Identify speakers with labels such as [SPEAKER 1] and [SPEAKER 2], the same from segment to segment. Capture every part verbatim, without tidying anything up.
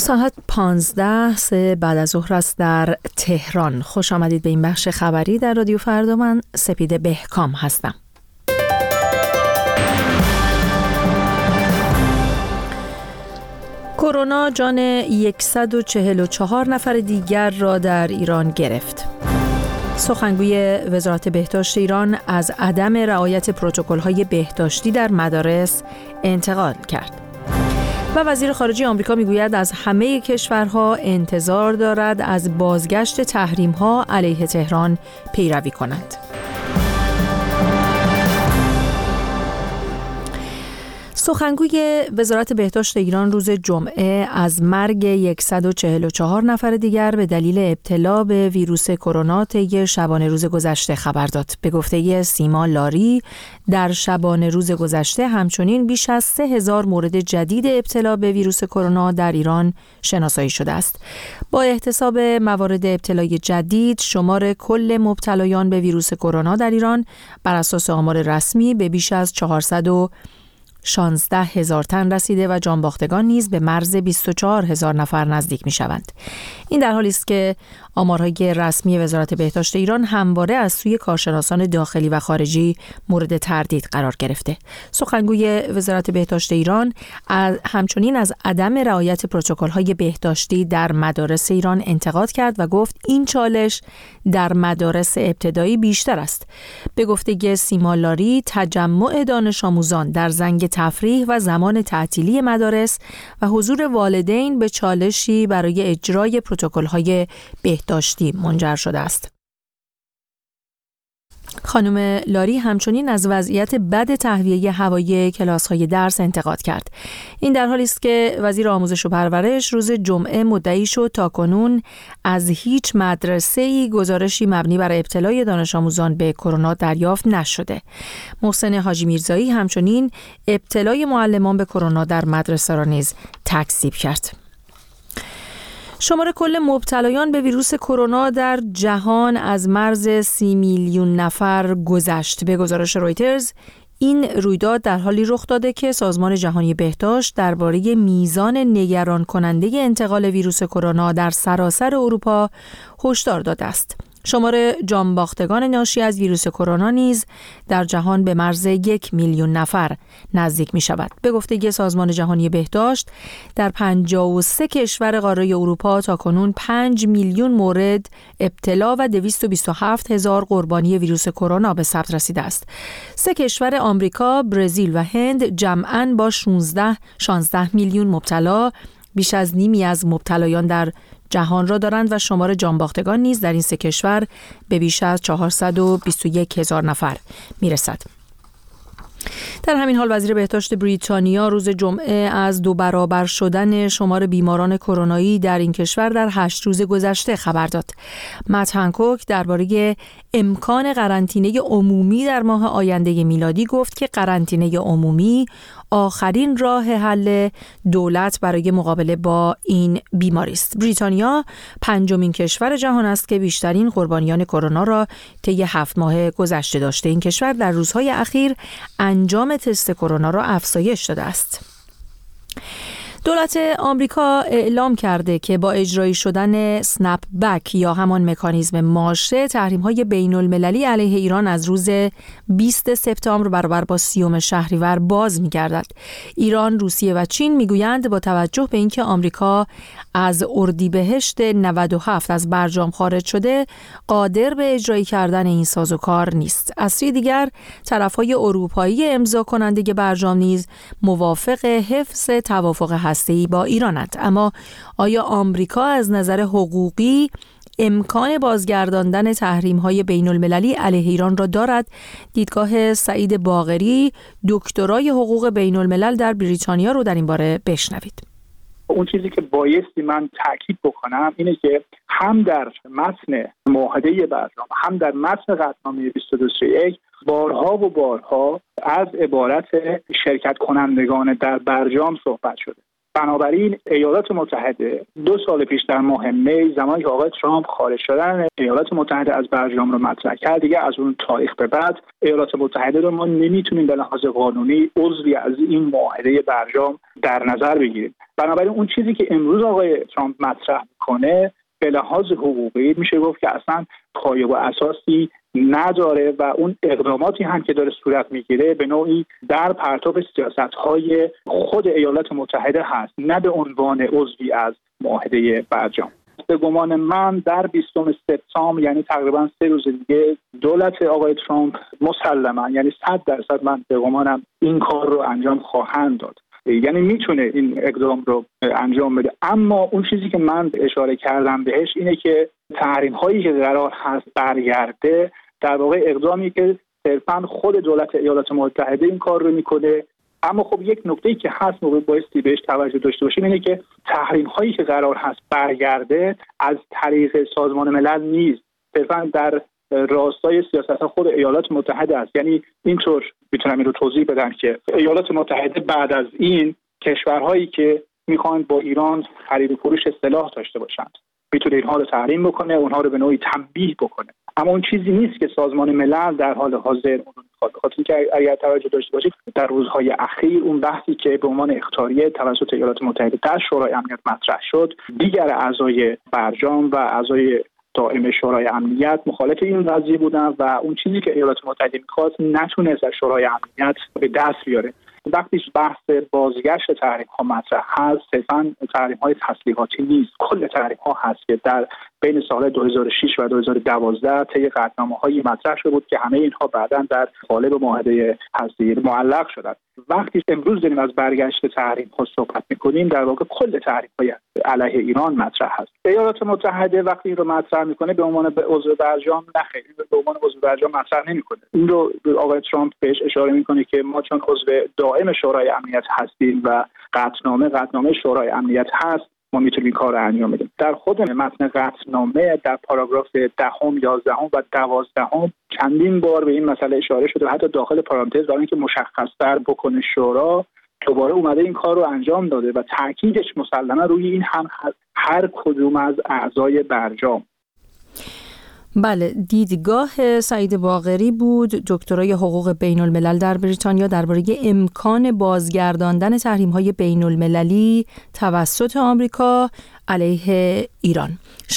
[SPEAKER 1] ساعت پانزده سه بعد از ظهر است در تهران. خوش آمدید به این بخش خبری در رادیو فردا. من سپیده بهکام هستم. کرونا جان صد و چهل و چهار نفر دیگر را در ایران گرفت. سخنگوی وزارت بهداشت ایران از عدم رعایت پروتکل‌های بهداشتی در مدارس انتقاد کرد. و وزیر خارجه آمریکا میگوید از همه کشورها انتظار دارد از بازگشت تحریم‌ها علیه تهران پیروی کنند. سخنگوی وزارت بهداشت ایران روز جمعه از مرگ صد و چهل و چهار نفر دیگر به دلیل ابتلا به ویروس کرونا طی شبانه روز گذشته خبر داد. به گفته سیما لاری، در شبانه روز گذشته همچنین بیش از سه هزار مورد جدید ابتلا به ویروس کرونا در ایران شناسایی شده است. با احتساب موارد ابتلای جدید، شمار کل مبتلایان به ویروس کرونا در ایران بر اساس آمار رسمی به بیش از چهارصد و شانزده هزار تن رسیده و جانباختگان نیز به مرز بیست و چهار هزار نفر نزدیک می شوند. این در حالی است که آمارهای رسمی وزارت بهداشت ایران همواره از سوی کارشناسان داخلی و خارجی مورد تردید قرار گرفته. سخنگوی وزارت بهداشت ایران همچنین از عدم رعایت پروتکل‌های بهداشتی در مدارس ایران انتقاد کرد و گفت این چالش در مدارس ابتدایی بیشتر است. به گفته سیما لاری، تجمع دانش آموزان در زنگ تفریح و زمان تعطیلی مدارس و حضور والدین به چالشی برای اجرای پروتکل‌های بهداشتی منجر شده است. خانم لاری همچنین از وضعیت بد تهویه هوایی کلاس‌های درس انتقاد کرد. این در حالی است که وزیر آموزش و پرورش روز جمعه مدعی شد تاکنون از هیچ مدرسه‌ای گزارشی مبنی بر ابتلای دانش آموزان به کرونا دریافت نشده. محسن حاجی میرزایی همچنین ابتلای معلمان به کرونا در مدرسه را نیز تکذیب کرد. شمار کل مبتلایان به ویروس کرونا در جهان از مرز سی میلیون نفر گذشت. به گزارش رویترز، این رویداد در حالی رخ داده که سازمان جهانی بهداشت درباره میزان نگران کننده انتقال ویروس کرونا در سراسر اروپا هشدار داده است. شمار جانباختگان ناشی از ویروس کرونا نیز در جهان به مرز یک میلیون نفر نزدیک می شود. به گفته سازمان جهانی بهداشت، در پنجاه و سه کشور قاره اروپا تاکنون پنج میلیون مورد ابتلا و دویست و بیست و هفت هزار قربانی ویروس کرونا به ثبت رسیده است. سه کشور آمریکا، برزیل و هند جمعاً با شانزده میلیون مبتلا بیش از نیمی از مبتلایان در جهان را دارند و شمار جانباختگان نیز در این سه کشور به بیش از چهارصد و بیست و یک هزار نفر میرسد. در همین حال وزیر بهداشت بریتانیا روز جمعه از دو برابر شدن شمار بیماران کرونایی در این کشور در هشت روز گذشته خبر داد. مت هنکوک درباره امکان قرنطینه عمومی در ماه آینده میلادی گفت که قرنطینه عمومی آخرین راه حل دولت برای مقابله با این بیماری است. بریتانیا پنجمین کشور جهان است که بیشترین قربانیان کرونا را طی هفت ماه گذشته داشته. این کشور در روزهای اخیر انجام تست کرونا را افزایش داده است. دولت آمریکا اعلام کرده که با اجرایی شدن سنپ بک یا همان مکانیزم ماشه، تحریم‌های بین‌المللی علیه ایران از روز بیست سپتامبر برابر با سیوم شهریور باز می‌گردد. ایران، روسیه و چین می‌گویند با توجه به اینکه آمریکا از اردیبهشت نود و هفت از برجام خارج شده، قادر به اجرایی کردن این سازوکار نیست. از سوی دیگر، طرف‌های اروپایی امضا کننده برجام نیز موافق حفظ توافق هسته‌ای با ایرانند. اما آیا آمریکا از نظر حقوقی امکان بازگرداندن تحریم‌های بین‌المللی علیه ایران را دارد؟ دیدگاه سعید باقری، دکترای حقوق بین‌الملل در بریتانیا، رو در این باره بشنوید.
[SPEAKER 2] اون چیزی که بایستی من تاکید بکنم اینه که هم در متن معاهده برجام هم در متن قطعنامه بیست و دو سی و یک بارها و بارها از عبارت شرکت کنندگان در برجام صحبت شده. بنابراین ایالات متحده دو سال پیش در ماه می زمانی که آقای ترامپ خارج شدن ایالات متحده از برجام رو مطرح کرد، دیگه از اون تاریخ به بعد ایالات متحده رو ما نمیتونیم به لحاظ قانونی عضوی از این معاهده برجام در نظر بگیریم. بنابراین اون چیزی که امروز آقای ترامپ مطرح میکنه به لحاظ حقوقی میشه گفت که اصلا پایه و اساسی نداره و اون اقداماتی هم که داره صورت میگیره به نوعی در پرتاب سیاست‌های خود ایالات متحده هست، نه به عنوان عضوی از معاهده برجام. به گمان من در بیستم سپتامبر، یعنی تقریبا سه روز دیگه، دولت آقای ترامپ مسلما، یعنی صد درصد من به گمانم این کار رو انجام خواهند داد، یعنی میتونه این اقدام رو انجام بده. اما اون چیزی که من اشاره کردم بهش اینه که تحریم هایی که قرار هست برگرده در واقع اقدامی که صرفا خود دولت ایالات متحده این کار رو میکنه. اما خب یک نکته‌ای که هست موقع بایستی بهش توجه داشته باشیم اینه که تحریم هایی که قرار هست برگرده از طریق سازمان ملل نیست، صرفا در راستای سیاست خود ایالات متحده است. یعنی اینطور میتونم این رو توضیح بدم که ایالات متحده بعد از این کشورهایی که میخوان با ایران خرید و فروش سلاح داشته باشند میتونه اینها رو تحریم بکنه، اونها رو به نوعی تنبیه بکنه. اما اون چیزی نیست که سازمان ملل در حال حاضر اون رو میخواد. بخاطر اینکه اگر توجه داشته باشید در روزهای اخیر اون بحثی که به عنوان اخطاریه توسط ایالات متحده در شورای امنیت مطرح شد، دیگر اعضای برجام و اعضای دائم شورای امنیت مخالف این قضیه بودن و اون چیزی که ایالات متحده می‌خواست نتونست از شورای امنیت به دست بیاره. وقتی بحث بازگشت تحریم‌ها مطرح هست، صرفاً تحریم‌های تسلیحاتی نیست، کل تحریم‌ها هست که در بین سال دو هزار و شش و دو هزار و دوازده طی قطعنامه‌هایی مطرح شده بود که همه اینها بعداً در قالب معاهده هسته‌ای معلق شدند. وقتی امروز داریم از برگشت تحریم‌ها صحبت می‌کنیم، در واقع کل تحریم‌های علیه ایران مطرح هست. ایالات متحده وقتی این رو مطرح می‌کنه به عنوان عضو برجام نخیر، به عنوان عضو برجام مطرح نمی‌کنه. این رو آقای ترامپ بهش اشاره می‌کنه که ما چون عضو دائم شورای امنیت هستیم و قطعنامه قطعنامه شورای امنیت هست، ما میتونیم این کار رو انجام بدیم. در خود متن قطعنامه در پاراگراف دهم، یازدهم و دوازدهم چندین بار به این مسئله اشاره شده و حتی داخل پارانتز برای اینکه مشخص‌تر بکنه شورا دوباره اومده این کار رو انجام داده و تاکیدش مسلما روی این هم هر کدوم از اعضای برجام.
[SPEAKER 1] بله، دیدگاه سعید باقری بود، دکترای حقوق بین الملل در بریتانیا، درباره امکان بازگرداندن تحریم‌های بین المللی توسط آمریکا علیه ایران.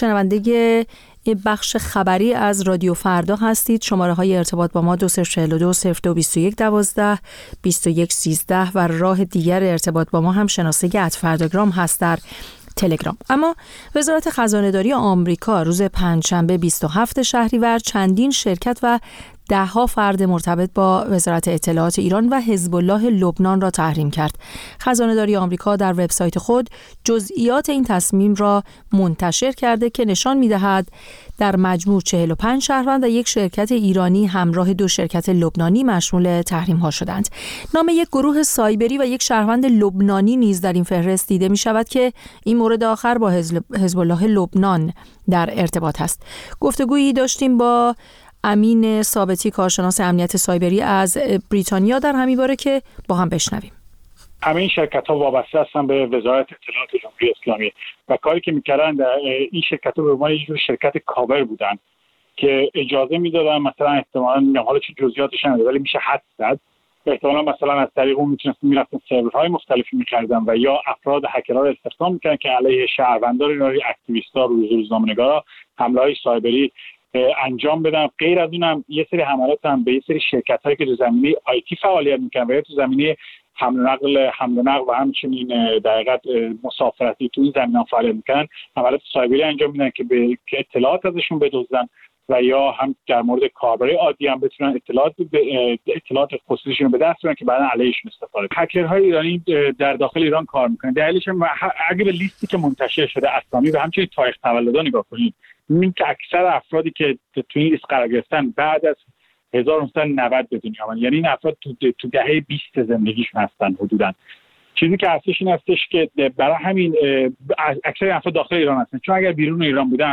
[SPEAKER 1] شنونده بخش خبری از رادیو فردا هستید. شماره های ارتباط با ما دو صفر چهار دو صفر دو بیست و یک دوازده بیست و یک سیزده و راه دیگر ارتباط با ما هم شناسه ات فرداگرام هست در تلگرام. اما وزارت خزانه‌داری آمریکا روز پنجشنبه بیست و هفتم شهریور چندین شرکت و ده‌ها فرد مرتبط با وزارت اطلاعات ایران و حزب الله لبنان را تحریم کرد. خزانه‌داری آمریکا در وبسایت خود جزئیات این تصمیم را منتشر کرده که نشان می‌دهد در مجموع چهل و پنج شهروند و یک شرکت ایرانی همراه دو شرکت لبنانی مشمول تحریم‌ها شدند. نام یک گروه سایبری و یک شهروند لبنانی نیز در این فهرست دیده می‌شود که این مورد آخر با حزب الله لبنان در ارتباط است. گفتگویی داشتیم با امین ثابتی، کارشناس امنیت سایبری از بریتانیا، در همین باره که با هم بشنویم.
[SPEAKER 3] همه این شرکت‌ها وابسته هستن به وزارت اطلاعات جمهوری اسلامی و کاری که می‌کردن این شرکت‌ها به عنوان یک شرکت کاور بودن که اجازه میدادن مثلا احتمالاً میگم حالا چه جزئیاتش نمیدونم ولی میشه حد زد احتمالاً مثلا از طریق اون میتونستن میرفتن سرورهای مختلفی می‌خریدن و یا افراد هکرها رو استخدام می‌کردن که علیه شهروندان اینا، اکتیویست‌ها، روزنامه‌نگارا حمله‌های سایبری انجام بدن. غیر از اونم یه سری حملات هم به یه سری شرکت‌هایی که تو زمینه آیتی فعالیت می‌کنن و یا تو زمینه حمل و نقل حمل و نقل و همچنین در حقیقت مسافرتی تو این زمینه فعالیت می‌کنن، حملات سایبری انجام میدن که به که اطلاعات ازشون بدزدن و یا هم در مورد کاربرای عادی هم بتونن اطلاعات به اطلاعات خصوصیشون به دست بیارن که بعداً علیهشون استفاده کنن. هکرهای ایرانی در داخل ایران کار می‌کنن. دلیلش اگه به لیستی که منتشر شده اسامی و همچنین تاریخ تولد نگاه کنید، می‌بینید که اکثر افرادی که تو این لیست قرار گرفتن بعد از هزار و نهصد و نود به دنیا آمدن، یعنی این افراد تو تو دهه بیست زندگیشون هستن حدوداً. چیزی که هستش این هستش که برای همین اکثر افراد داخل ایران هستن، چون اگر بیرون ایران بودن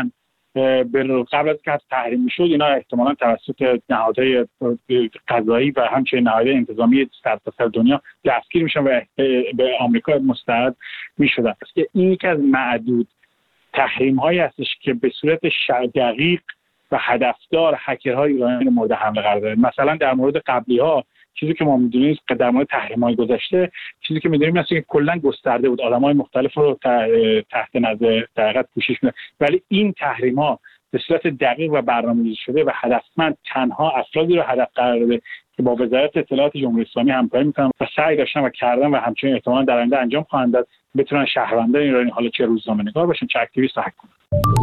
[SPEAKER 3] به قبل از که تحریم میشد اینا احتمالاً توسط نهادهای قضایی و همچنین نهادهای انتظامی سرتاسر دنیا دستگیر میشن و به آمریکا مستعد میشدن. این یکی از معدود تحریم هایی هستش که به صورت دقیق و هدفدار هکرهای ایرانی مورد حمله قرار داره. مثلا در مورد قبلی ها چیزی که ما میدونیم در مورد تحریم‌های گذشته، چیزی که میدونیم است که کلا گسترده بود، آدمای مختلف رو تحت نظر در حقیقت پوشش می‌داد، ولی این تحریم‌ها به صورت دقیق و برنامه‌ریزی شده و هدفمند تنها افرادی رو هدف قرار داده که با وزارت اطلاعات جمهوری اسلامی همکاری می‌کنن و سعی داشتن و کردن و همچنین احتمالاً در آینده انجام خواهند داد بتونن شهروندان ایرانی، حالا چه روزنامه‌نگار باشن چه اکتیویست، هک کنن.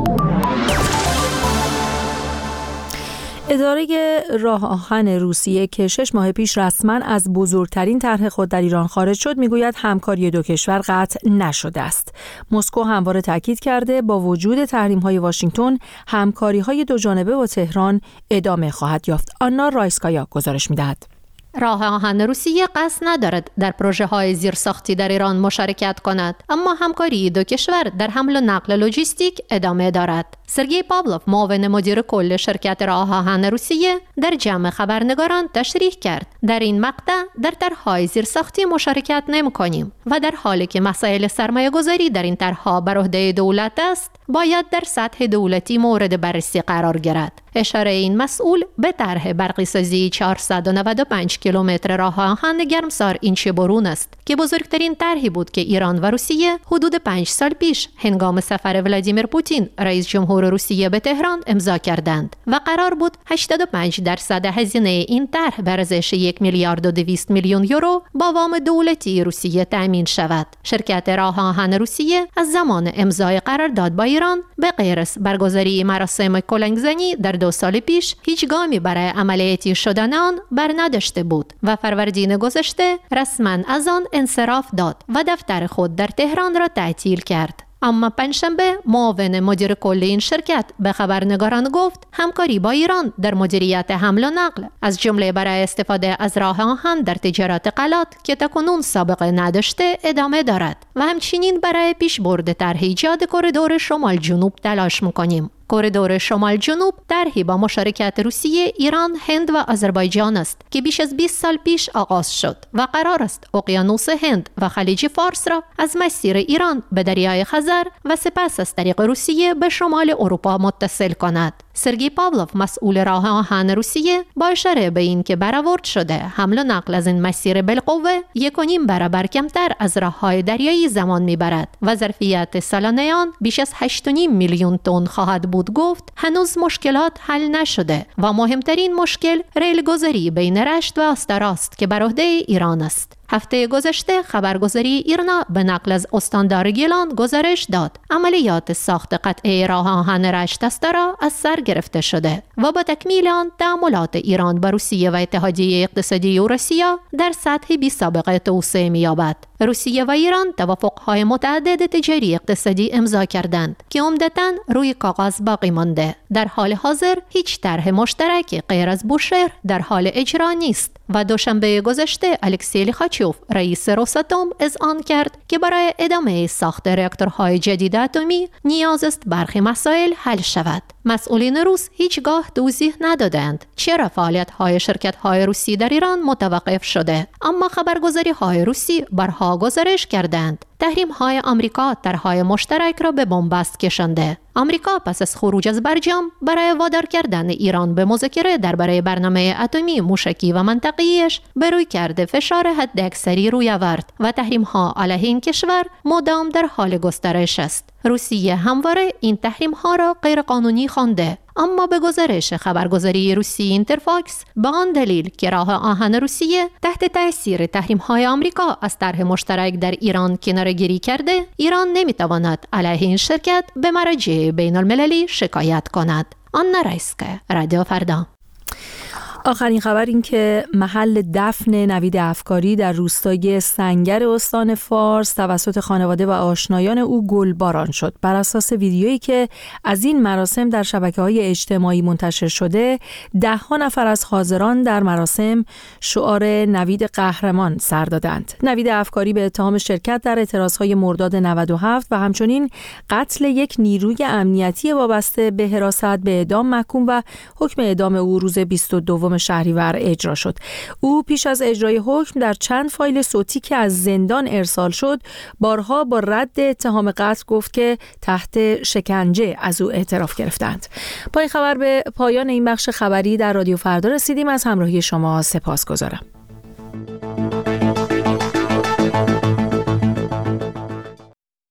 [SPEAKER 1] اداره راه آهن روسیه که شش ماه پیش رسما از بزرگترین طرح خود در ایران خارج شد میگوید همکاری دو کشور قطع نشده است. مسکو همواره تاکید کرده با وجود تحریم‌های واشنگتن همکاری‌های دو جانبه با تهران ادامه خواهد یافت. آنا رایسکایا گزارش می‌دهد.
[SPEAKER 4] راه آهن روسیه قصد ندارد در پروژه های زیرساختی در ایران مشارکت کند، اما همکاری دو کشور در حمل و نقل لوجستیک ادامه دارد. سرگئی پاولوف، معاون مدیر کل شرکت راه آهن روسیه، در جمع خبرنگاران تشریح کرد در این مقطع در طرح‌های زیرساختی مشارکت نمی‌کنیم و در حالی که مسائل سرمایه‌گذاری در این طرح‌ها بر عهده دولت است، باید در سطح دولتی مورد بررسی قرار گیرد. اشاره این مسئول به طرح برقی‌سازی چهارصد و نود و پنج کیلومتر راه آهن گرمسار اینچ برون است که بزرگترین طرحی بود که ایران و روسیه حدود پنج سال پیش هنگام سفر ولادیمیر پوتین رئیس جمهور روسیه به تهران امضا کردند و قرار بود هشتاد و پنج درصد هزینه این طرح به ارزش یک میلیارد و دویست میلیون یورو با وام دولتی روسیه تامین شود. شرکت راه آهن روسیه از زمان امضای قرارداد با ایران به غیر از برگزاری مراسم کلنگزنی در دو سال پیش هیچ گامی برای عملیاتی شدن آن بر نداشته بود و فروردین گذشته رسما از آن انصراف داد و دفتر خود در تهران را تعطیل کرد. اما پنجشنبه معاون مدیر کل این شرکت به خبرنگاران گفت همکاری با ایران در مدیریت حمل و نقل از جمله برای استفاده از راه آهن در تجارت غلات که تاکنون سابقه نداشته ادامه دارد و همچنین برای پیشبرد طرح ایجاد کریدور شمال جنوب تلاش می‌کنیم. کریدور شمال جنوب طرحی با مشارکت روسیه، ایران، هند و آذربایجان است که بیش از بیست سال پیش آغاز شد و قرار است اقیانوس هند و خلیج فارس را از مسیر ایران به دریای خزر و سپس از طریق روسیه به شمال اروپا متصل کند. سرگئی پاولوف، مسئول راه آهن روسیه، با اشاره به این که برآورد شده حمل و نقل از این مسیر بالقوه یک و نیم برابر کمتر از راه‌های دریایی زمان میبرد و ظرفیت سالانه آن بیش از هشت و نیم میلیون تن خواهد بود، گفت هنوز مشکلات حل نشده و مهمترین مشکل ریلگذاری بین رشت و آستاراست که بر عهده ایران است. هفته گذشته خبرگزاری ایرنا به نقل از استاندار گیلان گزارش داد عملیات ساخت قطعه راه آهن رشت استارا از سر گرفته شده و با تکمیل آن تعاملات ایران با روسیه و اتحادیه اقتصادی یوراسیا در سطح بی سابقه توسعه می‌یابد. روسیه و ایران توافق‌های متعدد تجاری اقتصادی امضا کردند که عمدتاً روی کاغذ باقی مانده. در حال حاضر هیچ طرح مشترک غیر از بوشهر در حال اجرا نیست و دوشنبه گذشته الکسی لیخاچوف، رئیس روساتوم، اذعان کرد که برای ادامه ساخت راکتورهای جدید اتمی نیاز است برخی مسائل حل شود. مسئولین روس هیچگاه توضیح ندادند چرا فعالیت‌های شرکت‌های روسی در ایران متوقف شده، اما خبرگزاری‌های روسی برها گزارش کردند تحریم‌های آمریکا طرح‌های مشترک را به بنبست کشانده. آمریکا پس از خروج از برجام برای وادار کردن ایران به مذاکره درباره برنامه اتمی موشکی و منطقه‌ایش به روی کرده فشار حداکثری روی آورد و تحریم‌ها علیه این کشور مدام در حال گسترش است. روسیه همواره این تحریم‌ها را غیرقانونی خوانده، اما به گزارش خبرگزاری روسی اینترفاکس به آن دلیل که راه آهن روسیه تحت تأثیر تحریم‌های آمریکا از طرح مشترک در ایران کناره‌گیری کرده، ایران نمی‌تواند علیه این شرکت به مراجع بین المللی شکایت کند. آنا رایسکایا، رادیو فردا.
[SPEAKER 1] آخرین خبر این که محل دفن نوید افکاری در روستای سنگر استان فارس توسط خانواده و آشنایان او گلباران شد. بر اساس ویدیویی که از این مراسم در شبکه‌های اجتماعی منتشر شده، ده ها نفر از حاضران در مراسم شعار نوید قهرمان سر دادند. نوید افکاری به اتهام شرکت در اعتراضهای مرداد نود و هفت و همچنین قتل یک نیروی امنیتی وابسته به حراست به اعدام محکوم و حکم اعدام او روز بیست و دوم شهریور اجرا شد. او پیش از اجرای حکم در چند فایل صوتی که از زندان ارسال شد بارها با رد اتهام قتل گفت که تحت شکنجه از او اعتراف گرفتند. با این خبر به پایان این بخش خبری در رادیو فردا رسیدیم. از همراهی شما سپاسگزارم.